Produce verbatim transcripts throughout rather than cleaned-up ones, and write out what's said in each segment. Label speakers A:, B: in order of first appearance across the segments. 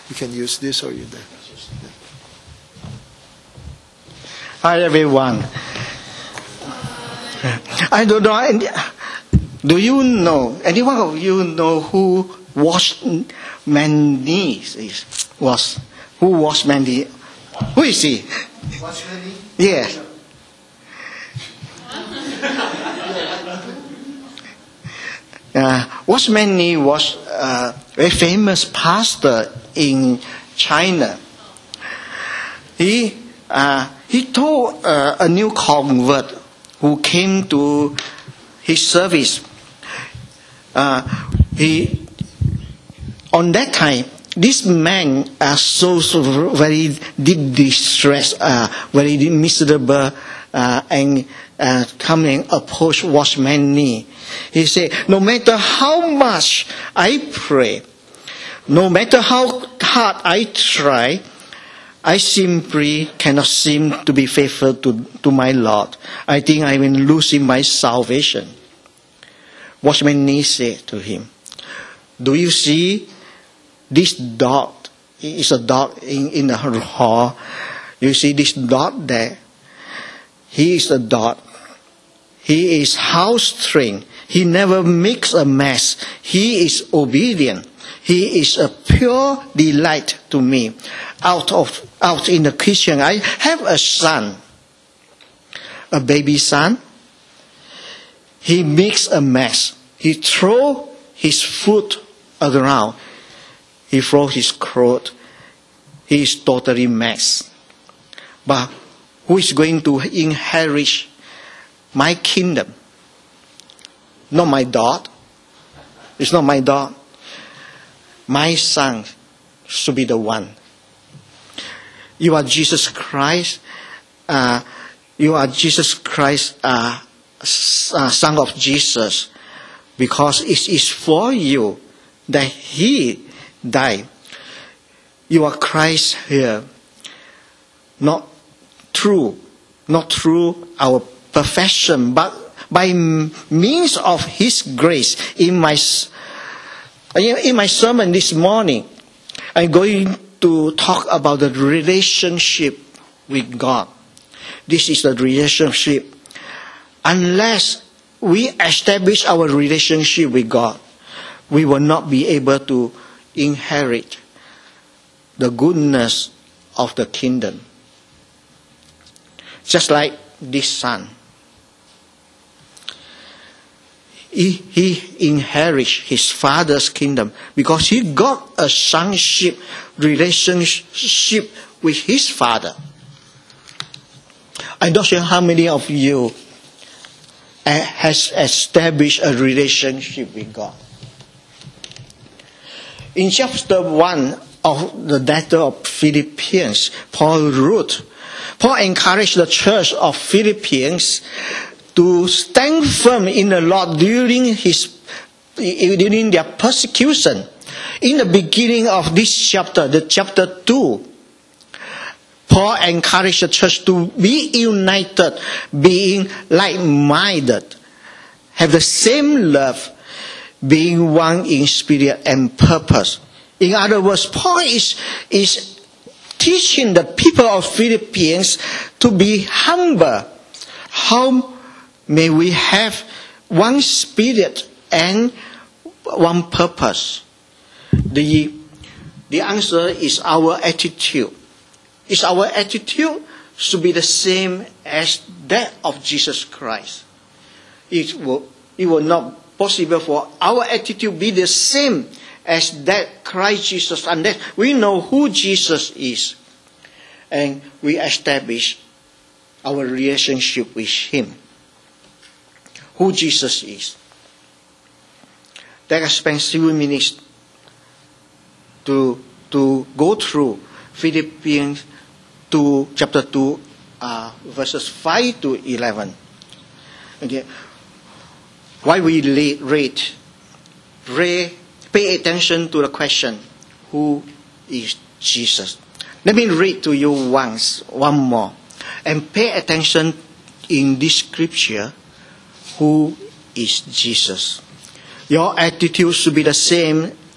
A: You can use this or you there.
B: Hi everyone. I don't know. Do you know? Anyone of you know who Watchman Nee is? Was who Watchman Nee? Who is he?
A: Watchman Nee?
B: Yes. Uh, Watchman Nee was a very famous pastor in China. He uh, he told uh, a new convert who came to his service. Uh, he on that time, this man uh, so, so very deep distress, uh, very miserable, uh, and uh, come and approach Watchman Nee. He said, no matter how much I pray, no matter how hard I try, I simply cannot seem to be faithful to, to my Lord. I think I am losing my salvation. Watchman Nee said to him, do you see this dot? It's a dot in, in the hall. You see this dot there? He is a dot. He is house trained. He never makes a mess. He is obedient. He is a pure delight to me. Out of out in the kitchen, I have a son, a baby son. He makes a mess. He throws his food around. He throws his clothes. He is totally mess. But who is going to inherit my kingdom? Not my dog. It's not my dog. My son should be the one. You are Jesus Christ. Uh, you are Jesus Christ, uh, son of Jesus, because it is for you that He died. You are Christ here, not through, not through our perfection, but by means of His grace. In my in my sermon this morning, I'm going to talk about the relationship with God. This is the relationship. Unless we establish our relationship with God, we will not be able to inherit the goodness of the kingdom. Just like this son. He, he inherits his father's kingdom because he got a sonship relationship with his father. I'm not sure how many of you has established a relationship with God. In chapter one of the letter of Philippians, Paul wrote, Paul encouraged the church of Philippians to stand firm in the Lord during his during their persecution. In the beginning of this chapter, the chapter two, Paul encouraged the church to be united, being like-minded, have the same love, being one in spirit and purpose. In other words, Paul is, is teaching the people of Philippians to be humble. How may we have one spirit and one purpose? The, the answer is our attitude. Is our attitude should be the same as that of Jesus Christ. It will, it will not possible for our attitude be the same as that Christ Jesus, unless we know who Jesus is and we establish our relationship with Him. Who Jesus is. Let us spend few minutes to to go through Philippians two, chapter two, uh, verses five to eleven. Okay. While we read, read, pay attention to the question, who is Jesus? Let me read to you once, one more, and pay attention in this scripture. Who is Jesus? Your attitude should be the same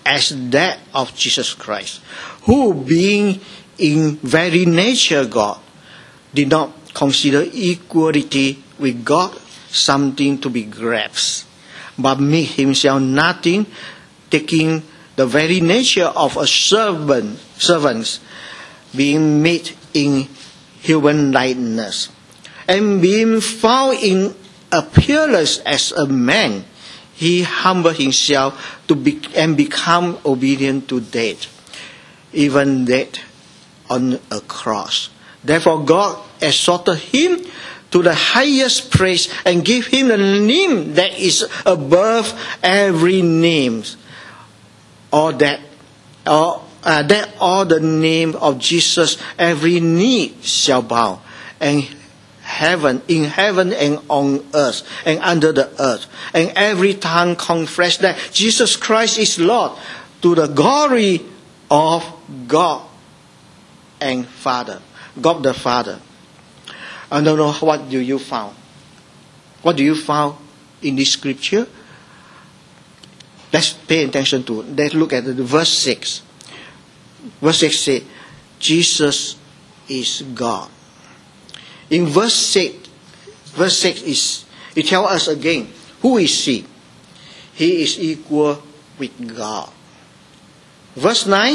B: as that of Jesus Christ, who being in very nature God, did not consider equality with God something to be grasped, but made himself nothing, taking the very nature of a servant, servants, being made in human likeness, and being found in appearance as a man, he humbled himself to be, and become obedient to death, even death on a cross. Therefore God exalted him to the highest praise and gave him the name that is above every name, or that, or uh, that all the name of Jesus every knee shall bow, and heaven, in heaven and on earth and under the earth, and every tongue confess that Jesus Christ is Lord, to the glory of God and Father, God the Father. I don't know what do you found. What do you found in this scripture? Let's pay attention to it. Let's look at the verse six. Verse six says, Jesus is God. In verse six, verse six is, it tells us again, who is he? He is equal with God. Verse nine,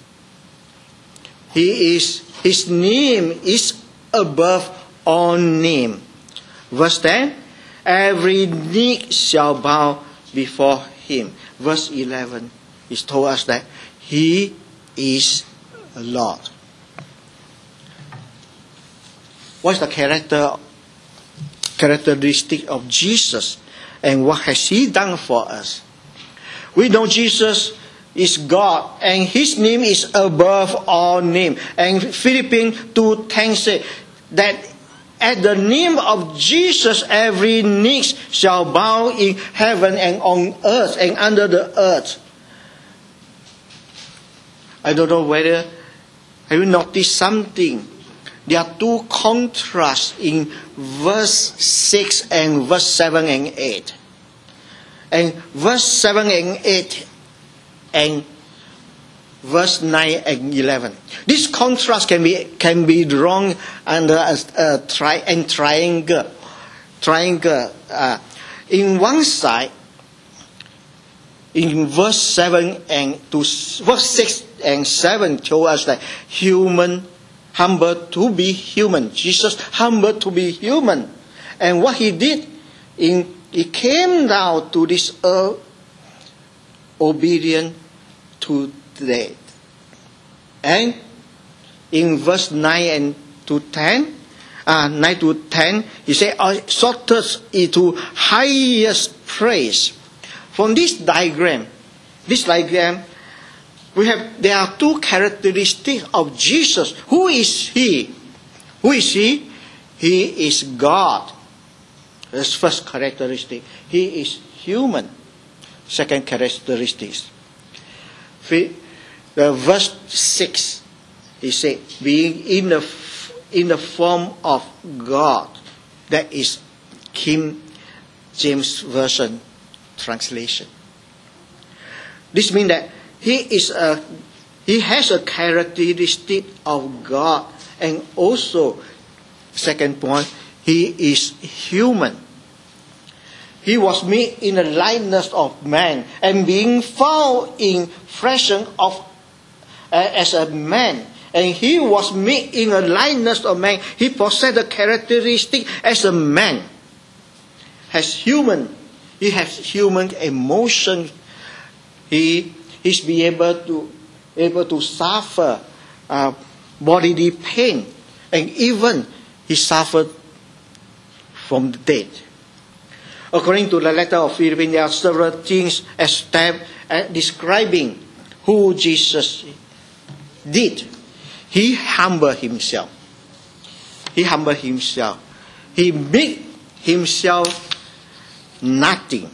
B: he is, his name is above all name. Verse ten, every knee shall bow before him. Verse eleven is told us that he is Lord. What's the character, characteristic of Jesus, and what has he done for us? We know Jesus is God, and his name is above all name. And Philippians two ten says that at the name of Jesus every knee shall bow in heaven and on earth and under the earth. I don't know whether, have you noticed something? There are two contrasts in verse six and verse seven and eight. And verse seven and eight and verse nine and eleven. This contrast can be can be drawn under a, a tri and triangle. Triangle. Uh, in one side, in verse seven and to verse six and seven, show us that human, humble to be human. Jesus humble to be human, and what he did, in he came down to this earth, obedient to death. And in verse nine and to ten, uh, nine to ten, he said, "I sought into highest praise." From this diagram, this diagram, we have there are two characteristics of Jesus. Who is he? Who is he? He is God. That's first characteristic. He is human. Second characteristic. The verse six, he said, being in the in the form of God. That is King James Version translation. This means that he is a he has a characteristic of God, and also, second point, he is human. He was made in the likeness of man, and being found in fashion of uh, as a man, and he was made in the likeness of man. He possessed the characteristic as a man, as human. He has human emotion. He is be able to able to suffer uh, bodily pain, and even he suffered from the death. According to the letter of Philippians, there are several things established uh, describing who Jesus did. He humbled himself. He humbled himself. He made himself nothing.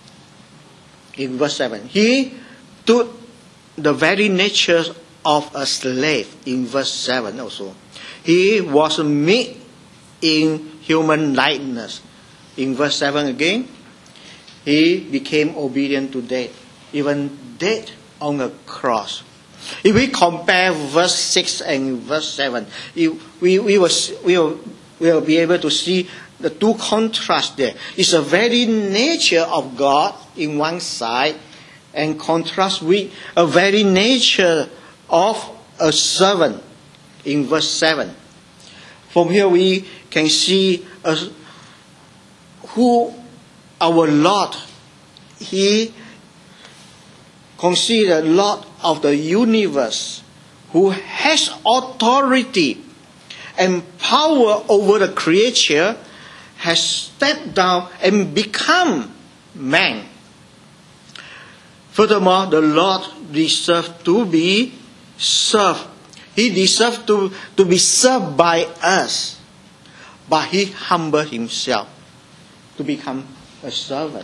B: In verse seven, he took the very nature of a slave. In verse seven also, he was made in human likeness. In verse seven again, he became obedient to death, even death on the cross. If we compare verse six and verse seven, we, we, will, we, will, we will be able to see the two contrasts there. It's the very nature of God in one side, and contrast with a very nature of a servant in verse seven. From here we can see a, who our Lord, He considered Lord of the universe, who has authority and power over the creature, has stepped down and become man. Furthermore, the Lord deserves to be served. He deserves to, to be served by us. But He humbled Himself to become a servant.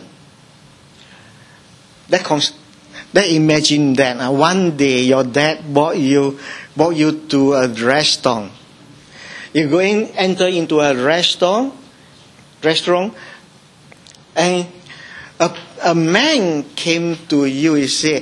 B: That, cons- that imagine that uh, one day your dad brought you, brought you to a restaurant. You go in, enter into a restaurant, restaurant, and a, a man came to you. He said,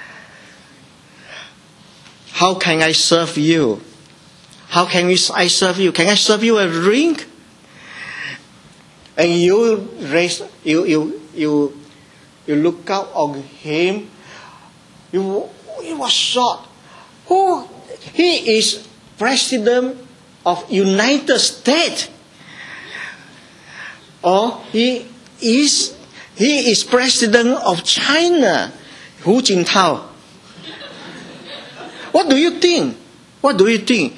B: "How can I serve you? How can I serve you? Can I serve you a drink?" And you raise, you you you you look out on him. You he was shocked. Who he is president of United States, or he is he is president of China, Hu Jintao. What do you think? What do you think?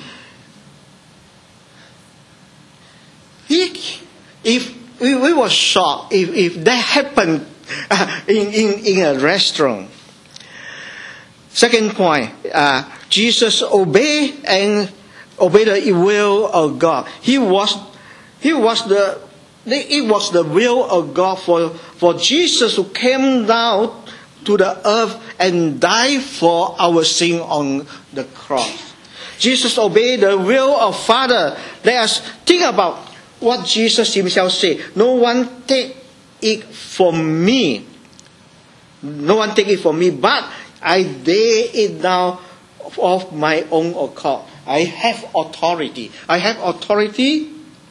B: He, if we, we were shocked if, if that happened uh, in, in, in a restaurant. Second point, uh, Jesus obeyed and obeyed the will of God. He was, he was the, it was the will of God for, for Jesus who came down to the earth and died for our sin on the cross. Jesus obeyed the will of Father. Let us think about what Jesus Himself said. No one take it from me. No one take it from me, but I lay it down of my own accord. I have authority. I have authority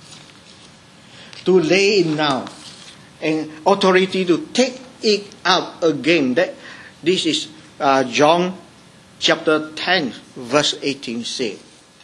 B: to lay it down, and authority to take it out again. That this is uh, John chapter ten, verse eighteen say.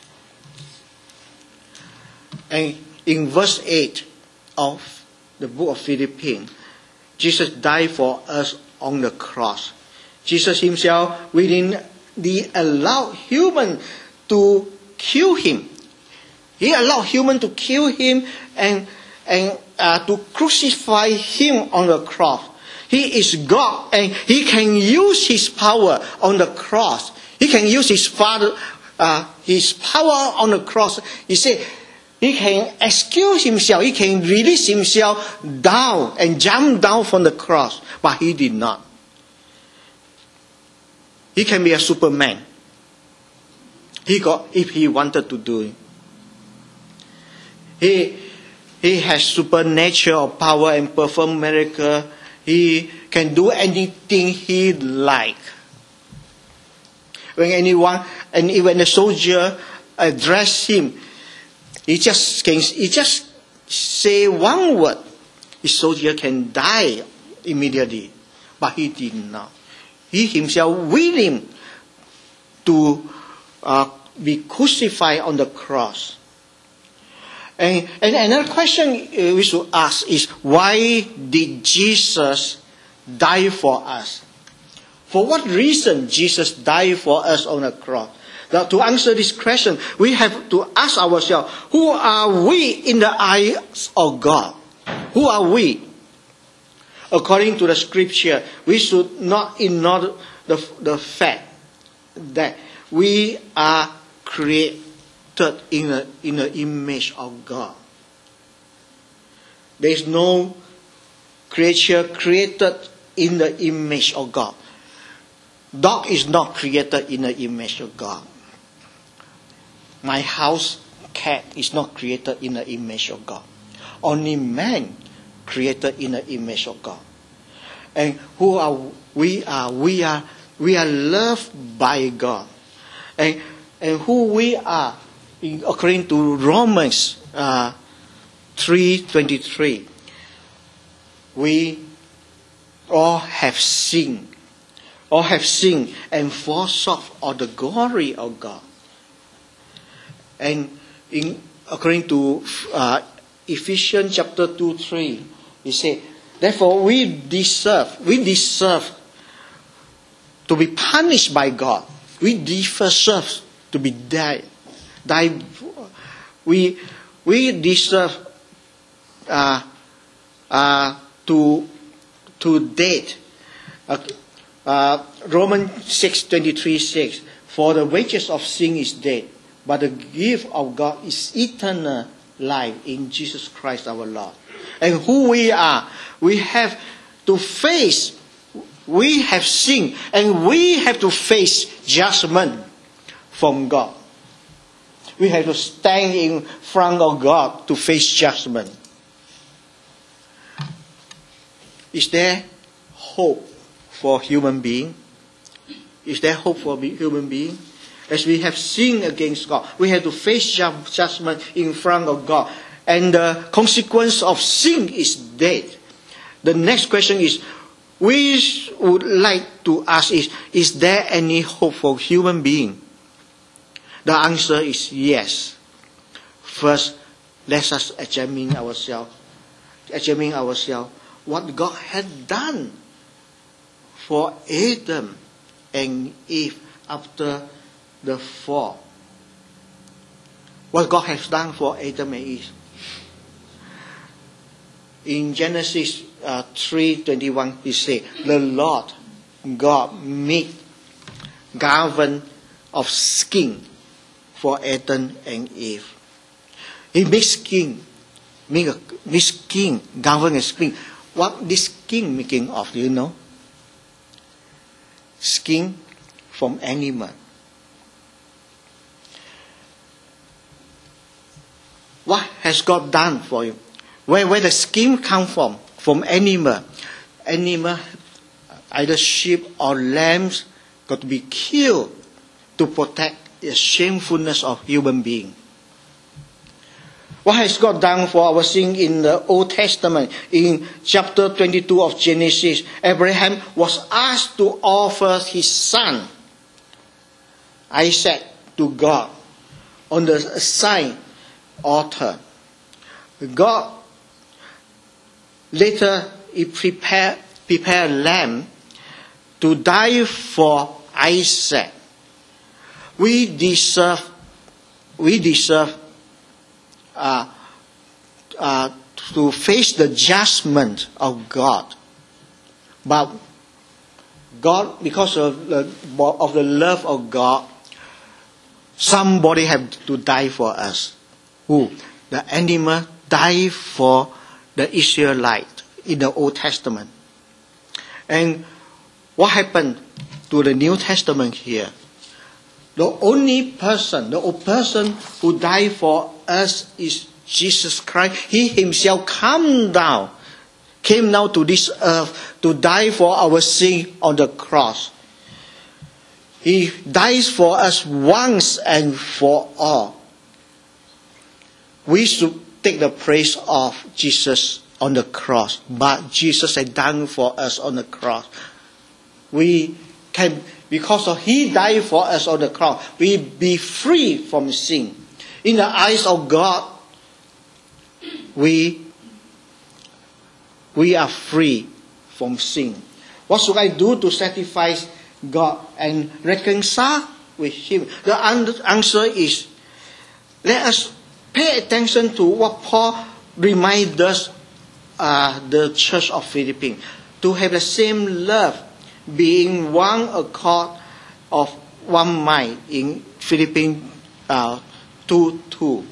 B: And in verse eight of the book of Philippians, Jesus died for us on the cross. Jesus Himself, within the allowed human to kill Him. He allowed human to kill Him and and uh, to crucify Him on the cross. He is God, and He can use His power on the cross. He can use His Father, uh, His power on the cross. He said He can excuse Himself. He can release Himself down and jump down from the cross, but He did not. He can be a Superman. He got if He wanted to do it. He He has supernatural power and perform miracle. He can do anything He like. When anyone and even the soldier address Him, he just can he just say one word. The soldier can die immediately, but He did not. He Himself willing to uh, be crucified on the cross. And, and another question we should ask is, why did Jesus die for us? For what reason Jesus died for us on the cross? Now, to answer this question, we have to ask ourselves, who are we in the eyes of God? Who are we? According to the scripture, we should not ignore the, the fact that we are created in the in the image of God. There is no creature created in the image of God. Dog is not created in the image of God. My house cat is not created in the image of God. Only man created in the image of God. And who are we are? We are we are loved by God. And, and who we are, in, according to Romans uh, three twenty-three, we all have sinned. All have sinned and fall short of the glory of God. And in, according to uh, Ephesians chapter two three, he said, therefore we deserve, we deserve to be punished by God. We deserve to be died. died. We, we deserve uh, uh, to, to death. Uh, uh, Romans six twenty-three says, for the wages of sin is death, but the gift of God is eternal life in Jesus Christ our Lord. And who we are, we have to face, we have sinned, and we have to face judgment from God. We have to stand in front of God to face judgment. Is there hope for human being? Is there hope for human being? As we have sinned against God, we have to face judgment in front of God. And the consequence of sin is death. The next question is, we would like to ask is, is there any hope for human being? The answer is yes. First, let us examine ourselves. Examine ourselves what God had done for Adam and Eve after the fall. What God has done for Adam and Eve. In Genesis uh, three twenty-one, he said, the Lord God made garment of skin for Adam and Eve. He made skin, make a make skin, garment and skin. What this skin making of? Do you know? Skin from animal. What has God done for you? Where where the skin come from? From animal. Animal, either sheep or lambs, got to be killed to protect the shamefulness of human being. What has God done for our sin in the Old Testament? In chapter twenty-two of Genesis, Abraham was asked to offer his son, Isaac, to God on the assigned altar. God later he prepared prepared a lamb to die for Isaac. We deserve we deserve uh, uh, to face the judgment of God, but God, because of the of the love of God, somebody have to die for us. Who? The animal died for the Israelite in the Old Testament. And what happened to the New Testament here? The only person, the only person who died for us is Jesus Christ. He himself came down, came down to this earth to die for our sin on the cross. He dies for us once and for all. We should take the praise of Jesus on the cross, but Jesus had done for us on the cross. We can, because of He died for us on the cross, we be free from sin. In the eyes of God, we we are free from sin. What should I do to satisfy God and reconcile with Him? The answer is, let us pay attention to what Paul reminds us, uh, the church of Philippines, to have the same love, being one accord of one mind in Philippines uh, two two.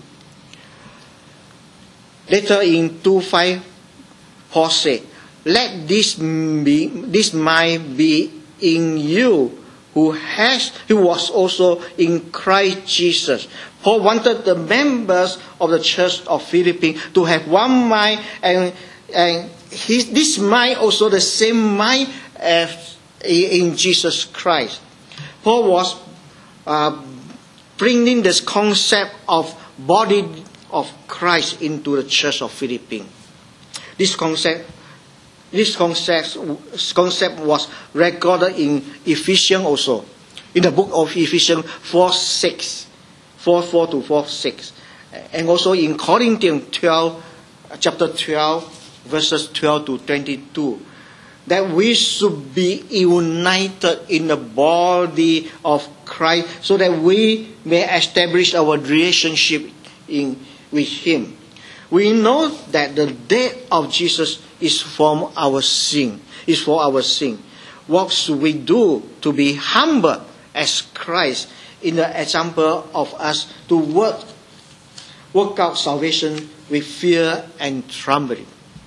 B: Later in two five, Paul said, let this be this mind be in you, who has who was also in Christ Jesus. Paul wanted the members of the church of Philippines to have one mind, and and his, this mind also the same mind as in Jesus Christ. Paul was uh, bringing this concept of body of Christ into the church of Philippines. This concept, this concept, concept was recorded in Ephesians also, in the book of Ephesians four six, four four to four six, and also in Corinthians twelve, chapter twelve, verses twelve to twenty-two, that we should be united in the body of Christ, so that we may establish our relationship in with Him. We know that the death of Jesus is for our sin. Is for our sin. What should we do to be humble as Christ in the example of us to work, work out salvation with fear and trembling?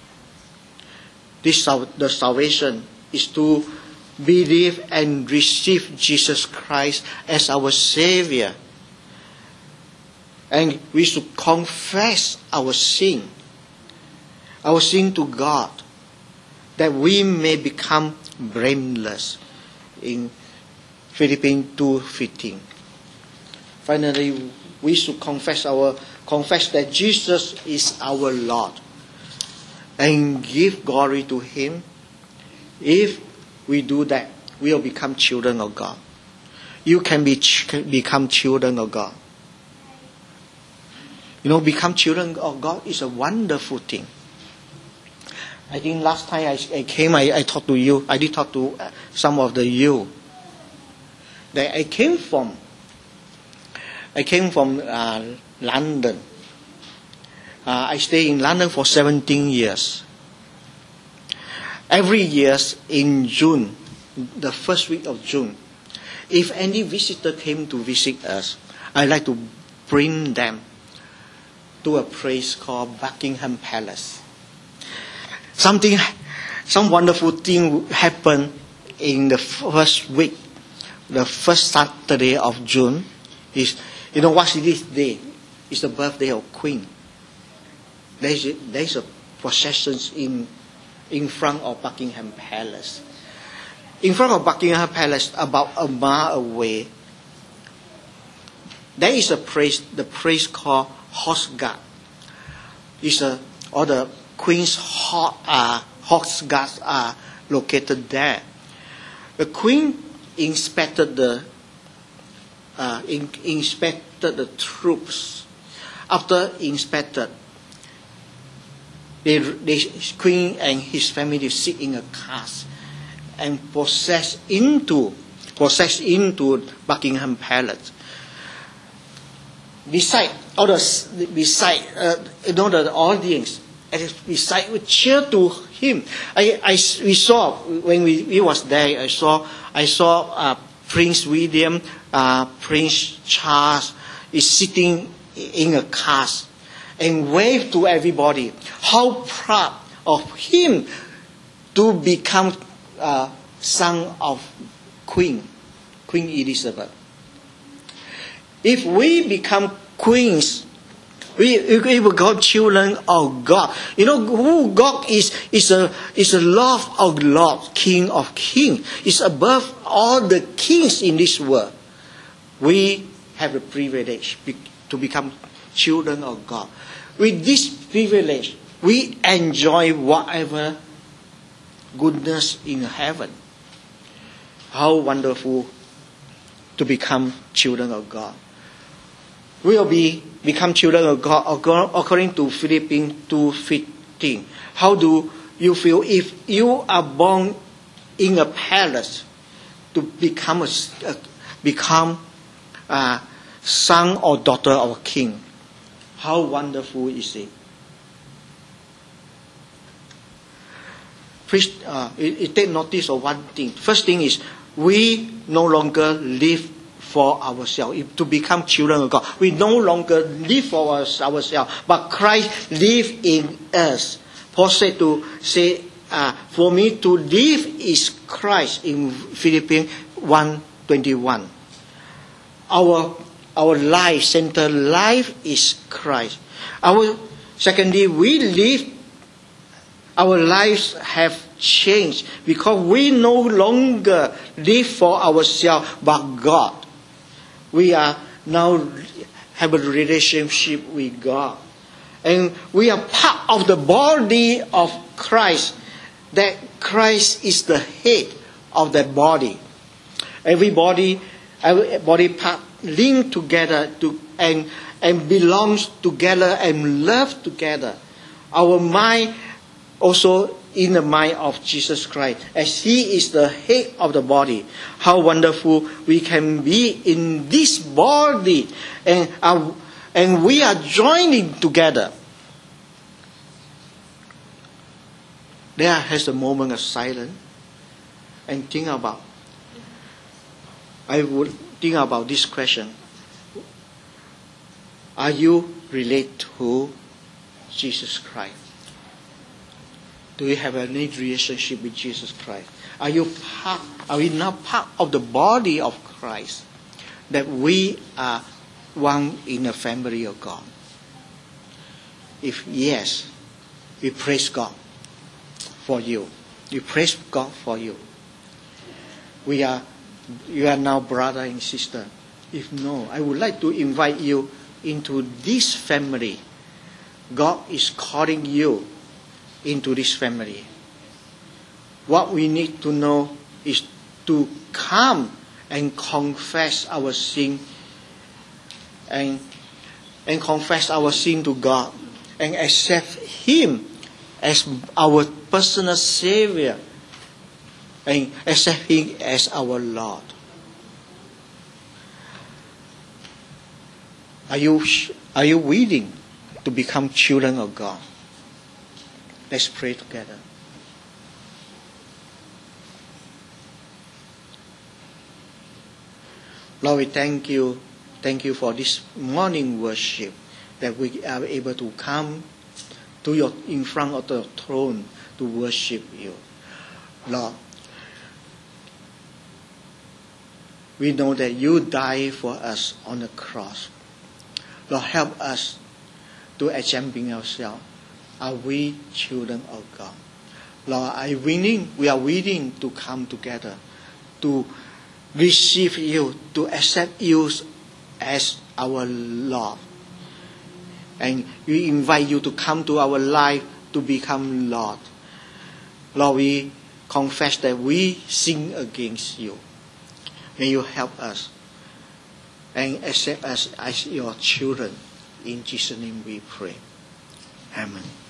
B: This the salvation is to believe and receive Jesus Christ as our Savior. And we should confess our sin, our sin to God, that we may become blameless, in Philippians two fifteen. Finally, we should confess our confess that Jesus is our Lord, and give glory to Him. If we do that, we will become children of God. You can be become children of God. You know, become children of God is a wonderful thing. I think last time I, I came, I, I talked to you. I did talk to some of the you. That I came from. I came from uh, London. Uh, I stayed in London for seventeen years. Every year in June, the first week of June, if any visitor came to visit us, I like to bring them to a place called Buckingham Palace. Something, some wonderful thing happened in the first week, the first Saturday of June. Is you know what's this day? It's the birthday of Queen. There's a, there's a procession in in front of Buckingham Palace. In front of Buckingham Palace, about a mile away, there is a place, the place called Horse Guard. It's a, all the Queen's ho, uh, horse guards are located there. The Queen inspected the uh, in, inspected the troops. After inspected, the, the Queen and his family sit in a car and process into process into Buckingham Palace. Beside all the beside uh, you know the audience, and beside we cheer to him. I, I we saw when we, we was there. I saw I saw uh, Prince William, uh, Prince Charles is sitting in a car and wave to everybody. How proud of him to become uh, son of Queen Queen Elizabeth. If we become queens, we, we will become children of God. You know who God is? Is a is a Lord of Lords, King of Kings. Is above all the kings in this world. We have the privilege to become children of God. With this privilege, we enjoy whatever goodness in heaven. How wonderful to become children of God. We will be become children of God according to Philippians two fifteen. How do you feel if you are born in a palace to become a, uh, become a son or daughter of a king? How wonderful is it? Please, uh, it, it take notice of one thing. First thing is we no longer live for ourselves. To become children of God, we no longer live for ourselves, but Christ lives in us. Paul said to say, uh, "For me to live is Christ." In Philippians one twenty one, our our life center life is Christ. Our secondly, we live. Our lives have changed because we no longer live for ourselves but God. We are now have a relationship with God. And we are part of the body of Christ. That Christ is the head of that body. Every body, every body part linked together to, and, and belongs together and love together. Our mind also in the mind of Jesus Christ, as He is the head of the body. How wonderful we can be in this body, and our, and we are joining together. There has a moment of silence, and think about. I would think about this question: are you related to Jesus Christ? Do you have any relationship with Jesus Christ? Are you part, are we not part of the body of Christ? That we are one in the family of God? If yes, we praise God for you. We praise God for you. We are, you are now brother and sister. If no, I would like to invite you into this family. God is calling you into this family. What we need to know is to come and confess our sin and, and confess our sin to God and accept Him as our personal Savior and accept Him as our Lord. Are you, are you willing to become children of God? Let's pray together. Lord, we thank you. Thank you for this morning worship, that we are able to come to your in front of the throne to worship you. Lord, we know that you died for us on the cross. Lord, help us to examine ourselves. Are we children of God? Lord, are willing, we are willing to come together to receive you, to accept you as our Lord. And we invite you to come to our life to become Lord. Lord, we confess that we sin against you. May you help us and accept us as your children. In Jesus' name we pray. Amen.